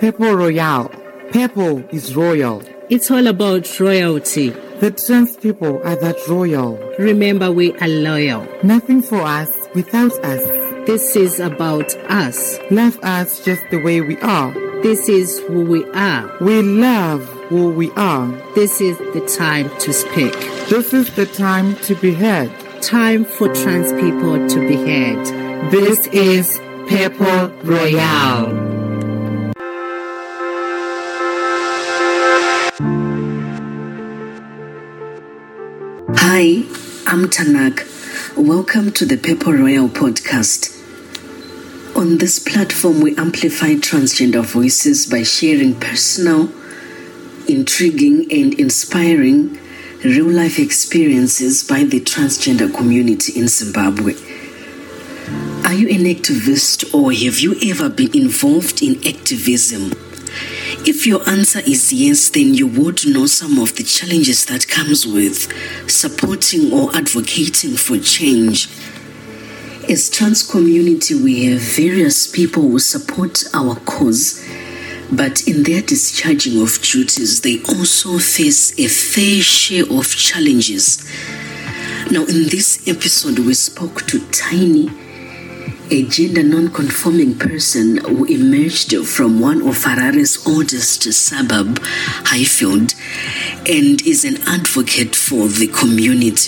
Purple Royale. Purple is royal. It's all about royalty. The trans people are that royal. Remember, we are loyal. Nothing for us without us. This is about us. Love us just the way we are. This is who we are. We love who we are. This is the time to speak. This is the time to be heard. Time for trans people to be heard. This is Purple Royale. Hi, I'm Tanak. Welcome to the Purple Royale podcast. On this platform, we amplify transgender voices by sharing personal, intriguing, and inspiring real-life experiences by the transgender community in Zimbabwe. Are you an activist, or have you ever been involved in activism? If your answer is yes, then you would know some of the challenges that comes with supporting or advocating for change. As trans community, we have various people who support our cause, but in their discharging of duties, they also face a fair share of challenges. Now, in this episode, we spoke to Tiny, a gender non-conforming person who emerged from one of Harare's oldest suburb, Highfield, and is an advocate for the community.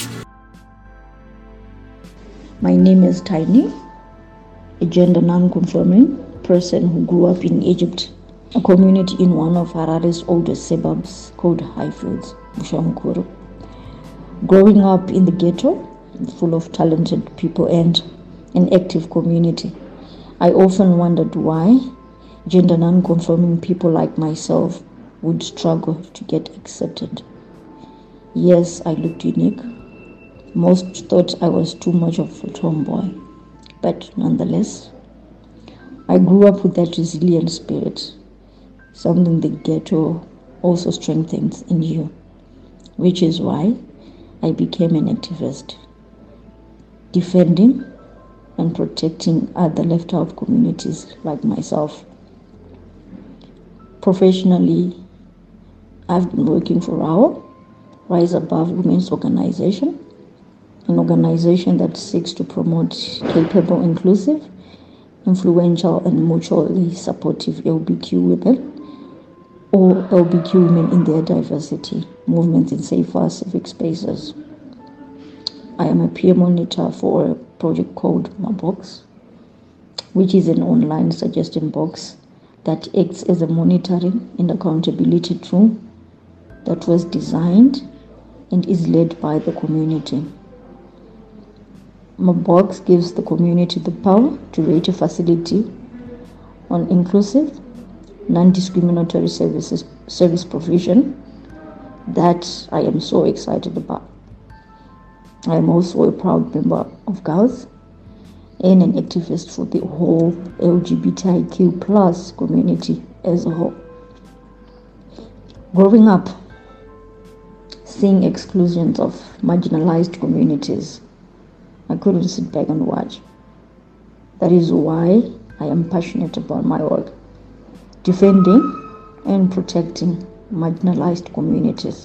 My name is Tiny, a gender non-conforming person who grew up in Egypt, a community in one of Harare's oldest suburbs called Highfields, Bushankuru. Growing up in the ghetto, full of talented people and an active community, I often wondered why gender non-conforming people like myself would struggle to get accepted. Yes, I looked unique. Most thought I was too much of a tomboy, but nonetheless, I grew up with that resilient spirit, something the ghetto also strengthens in you, which is why I became an activist, defending and protecting other left-out communities like myself. Professionally, I've been working for RAO, Rise Above Women's Organization, an organization that seeks to promote capable, inclusive, influential, and mutually supportive LBQ women or LBQ women in their diversity movements in safer civic spaces. I am a peer monitor for a project called MaBox, which is an online suggestion box that acts as a monitoring and accountability tool that was designed and is led by the community. MaBox gives the community the power to rate a facility on inclusive, non-discriminatory service provision that I am so excited about. I am also a proud member of GALS and an activist for the whole LGBTIQ plus community as a whole. Growing up, seeing exclusions of marginalized communities, I couldn't sit back and watch. That is why I am passionate about my work, defending and protecting marginalized communities.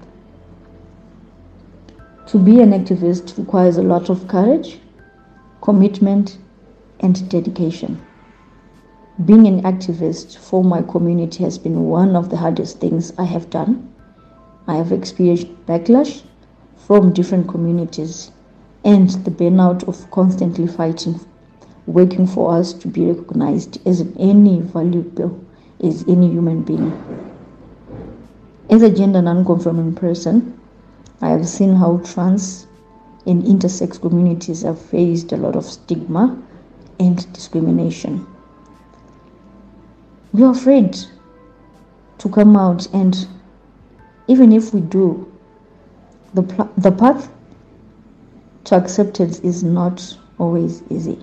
To be an activist requires a lot of courage, commitment, and dedication. Being an activist for my community has been one of the hardest things I have done. I have experienced backlash from different communities and the burnout of constantly fighting, working for us to be recognized as any valuable as any human being. As a gender non-conforming person, I have seen how trans and intersex communities have faced a lot of stigma and discrimination. We are afraid to come out, and even if we do, the path to acceptance is not always easy.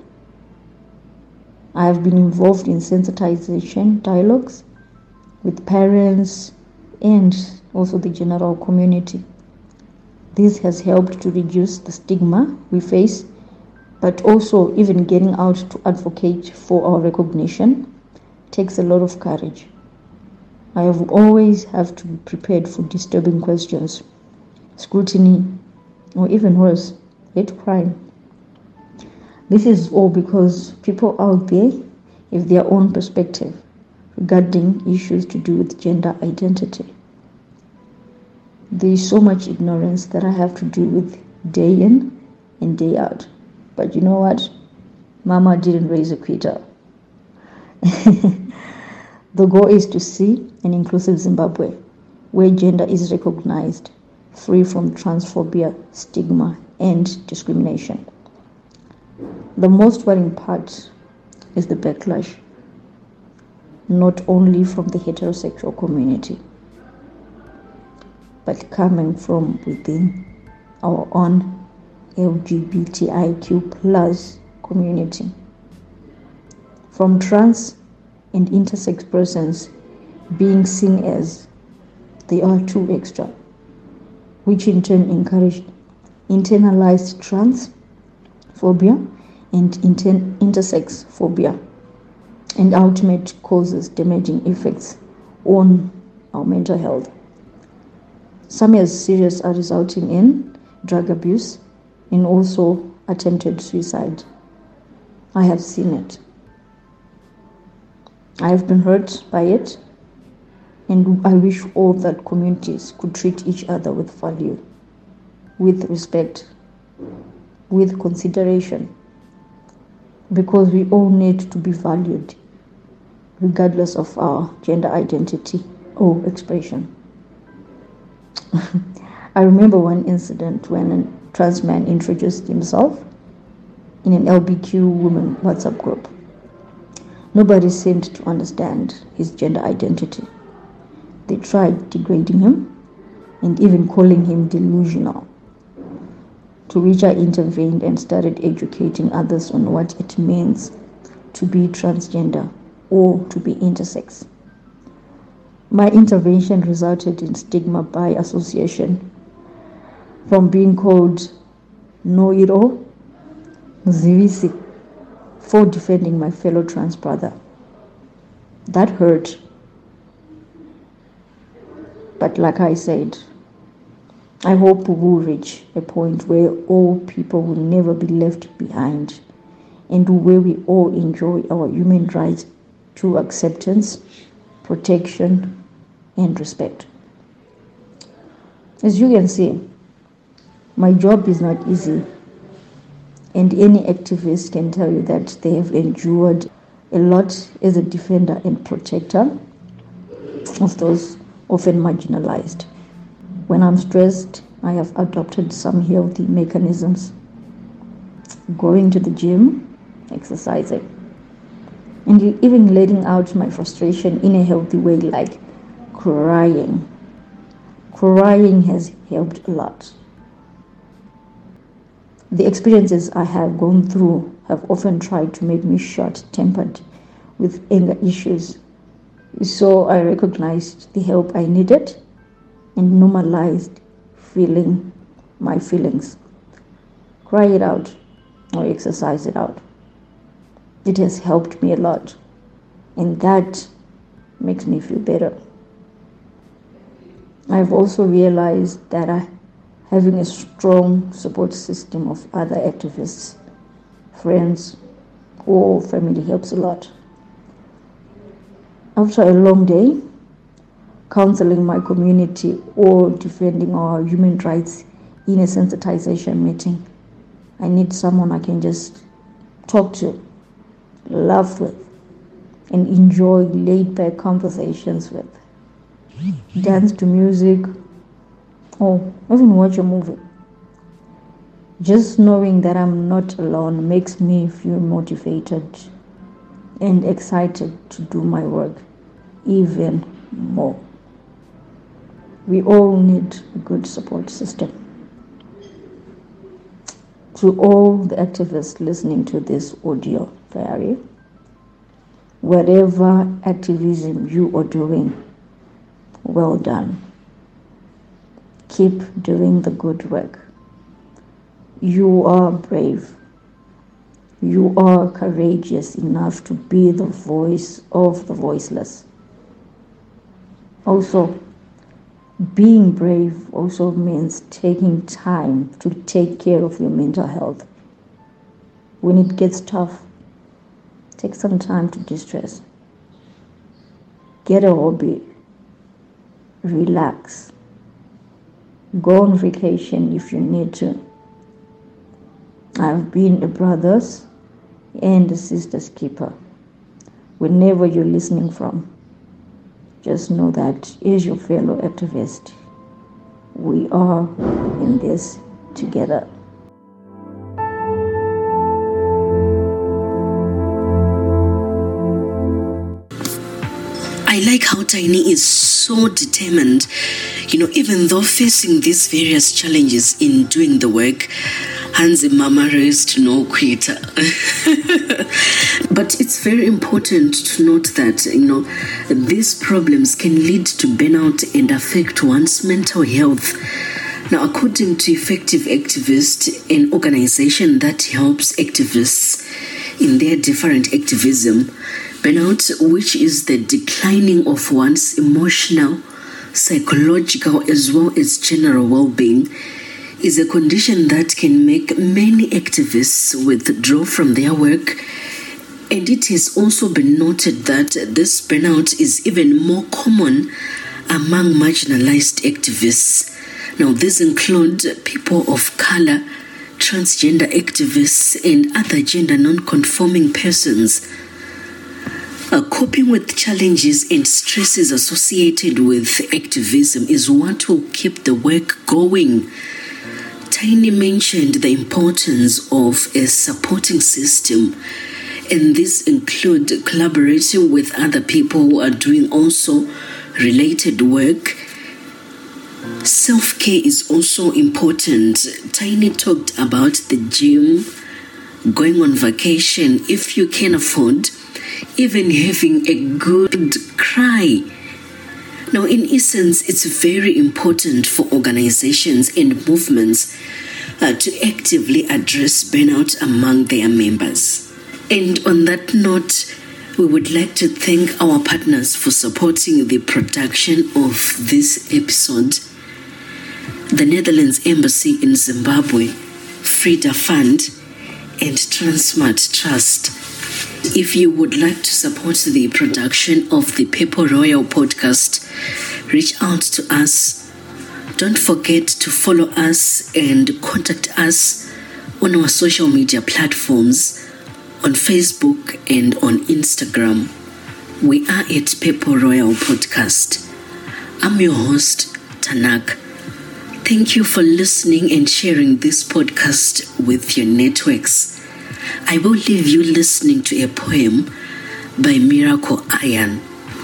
I have been involved in sensitization dialogues with parents and also the general community. This has helped to reduce the stigma we face, but also even getting out to advocate for our recognition takes a lot of courage. I have always have to be prepared for disturbing questions, scrutiny, or even worse, hate crime. This is all because people out there have their own perspective regarding issues to do with gender identity. There is so much ignorance that I have to deal with day in and day out. But you know what? Mama didn't raise a quitter. The goal is to see an inclusive Zimbabwe where gender is recognized, free from transphobia, stigma, and discrimination. The most worrying part is the backlash, not only from the heterosexual community, but coming from within our own LGBTIQ plus community. From trans and intersex persons being seen as they are too extra, which in turn encouraged internalized transphobia and intersex phobia, and ultimate causes damaging effects on our mental health. Some as serious are resulting in drug abuse and also attempted suicide. I have seen it. I have been hurt by it, and I wish all that communities could treat each other with value, with respect, with consideration, because we all need to be valued regardless of our gender identity or expression. I remember one incident when a trans man introduced himself in an LBQ women WhatsApp group. Nobody seemed to understand his gender identity. They tried degrading him and even calling him delusional, to which I intervened and started educating others on what it means to be transgender or to be intersex. My intervention resulted in stigma by association, from being called know-it-all, Mzivisi, for defending my fellow trans brother. That hurt. But like I said, I hope we will reach a point where all people will never be left behind, and where we all enjoy our human rights through acceptance, protection, and respect. As you can see, my job is not easy, and any activist can tell you that they have endured a lot as a defender and protector of those often marginalized. When I'm stressed, I have adopted some healthy mechanisms. Going to the gym, exercising, and even letting out my frustration in a healthy way, like crying. Crying has helped a lot. The experiences I have gone through have often tried to make me short-tempered with anger issues. So I recognized the help I needed and normalized feeling my feelings. Cry it out or exercise it out. It has helped me a lot, and that makes me feel better. I've also realized that having a strong support system of other activists, friends, or family helps a lot. After a long day, counseling my community or defending our human rights in a sensitization meeting, I need someone I can just talk to, laugh with, and enjoy laid-back conversations with. Dance to music, or even watch a movie. Just knowing that I'm not alone makes me feel motivated and excited to do my work even more. We all need a good support system. To all the activists listening to this audio diary, whatever activism you are doing, well done. Keep doing the good work. You are brave. You are courageous enough to be the voice of the voiceless. Also, being brave also means taking time to take care of your mental health. When it gets tough, take some time to distress. Get a hobby. Relax. Go on vacation if you need to. I've been a brother's and a sister's keeper. Whenever you're listening from, just know that as your fellow activist, we are in this together. I like how Tiny is so determined, even though facing these various challenges in doing the work. Hansi Mama raised no quitter. But it's very important to note that, these problems can lead to burnout and affect one's mental health. Now, according to Effective Activist, an organization that helps activists in their different activism, burnout, which is the declining of one's emotional, psychological, as well as general well-being, is a condition that can make many activists withdraw from their work. And it has also been noted that this burnout is even more common among marginalized activists. Now, these include people of color, transgender activists, and other gender non-conforming persons. Coping with challenges and stresses associated with activism is what will keep the work going. Tiny mentioned the importance of a supporting system, and these include collaborating with other people who are doing also related work. Self-care is also important. Tiny talked about the gym, going on vacation if you can afford, even having a good cry. Now, in essence, it's very important for organizations and movements to actively address burnout among their members. And on that note, we would like to thank our partners for supporting the production of this episode: the Netherlands Embassy in Zimbabwe, Frida Fund, and Transmart Trust. If you would like to support the production of the Purple Royal podcast, reach out to us. Don't forget to follow us and contact us on our social media platforms, on Facebook and on Instagram. We are at Purple Royal Podcast. I'm your host, Tanak. Thank you for listening and sharing this podcast with your networks. I will leave you listening to a poem by Miracle Iron.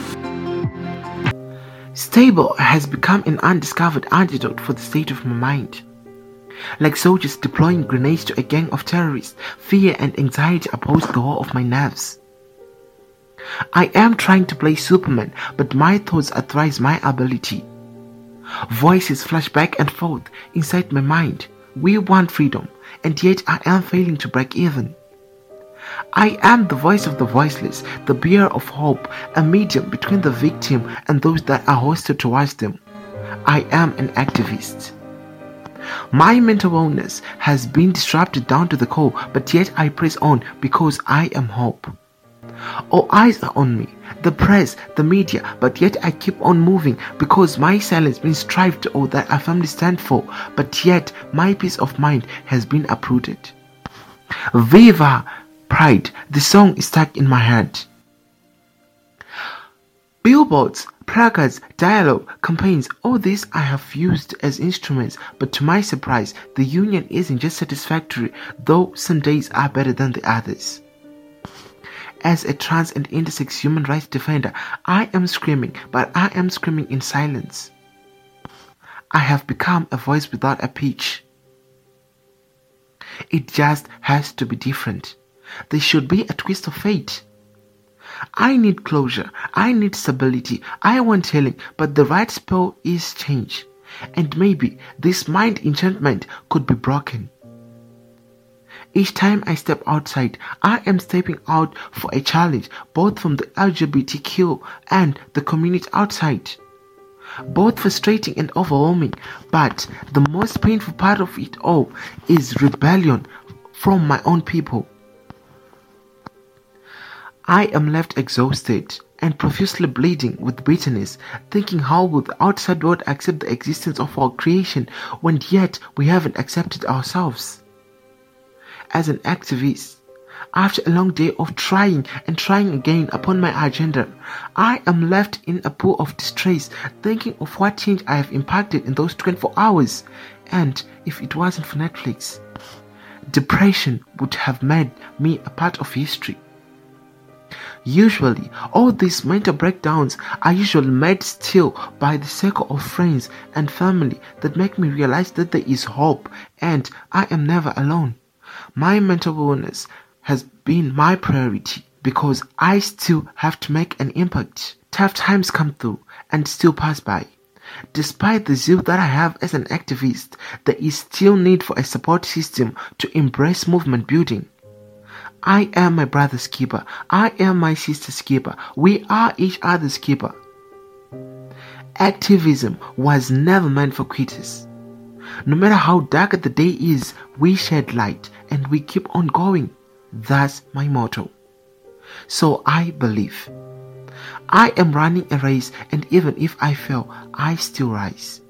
Stable has become an undiscovered antidote for the state of my mind. Like soldiers deploying grenades to a gang of terrorists, fear and anxiety oppose the war of my nerves. I am trying to play Superman, but my thoughts are thrice my ability. Voices flash back and forth inside my mind. We want freedom, and yet I am failing to break even. I am the voice of the voiceless, the bearer of hope, a medium between the victim and those that are hostile towards them. I am an activist. My mental wellness has been disrupted down to the core, but yet I press on because I am hope. All eyes are on me, the press, the media, but yet I keep on moving because my silence means strive to all that I firmly stand for, but yet my peace of mind has been uprooted. Viva Pride, the song is stuck in my head. Billboards, placards, dialogue, campaigns, all this I have used as instruments, but to my surprise, the union isn't just satisfactory, though some days are better than the others. As a trans and intersex human rights defender, I am screaming, but I am screaming in silence. I have become a voice without a pitch. It just has to be different. There should be a twist of fate. I need closure. I need stability. I want healing, but the right spell is change. And maybe this mind enchantment could be broken. Each time I step outside, I am stepping out for a challenge, both from the LGBTQ and the community outside. Both frustrating and overwhelming, but the most painful part of it all is rebellion from my own people. I am left exhausted and profusely bleeding with bitterness, thinking how will the outside world accept the existence of our creation when yet we haven't accepted ourselves. As an activist, after a long day of trying and trying again upon my agenda, I am left in a pool of distress, thinking of what change I have impacted in those 24 hours, and if it wasn't for Netflix, depression would have made me a part of history. Usually, all these mental breakdowns are usually made still by the circle of friends and family that make me realize that there is hope and I am never alone. My mental wellness has been my priority because I still have to make an impact. Tough times come through and still pass by. Despite the zeal that I have as an activist, there is still need for a support system to embrace movement building. I am my brother's keeper. I am my sister's keeper. We are each other's keeper. Activism was never meant for quitters. No matter how dark the day is, we shed light and we keep on going. That's my motto. So I believe. I am running a race, and even if I fail, I still rise.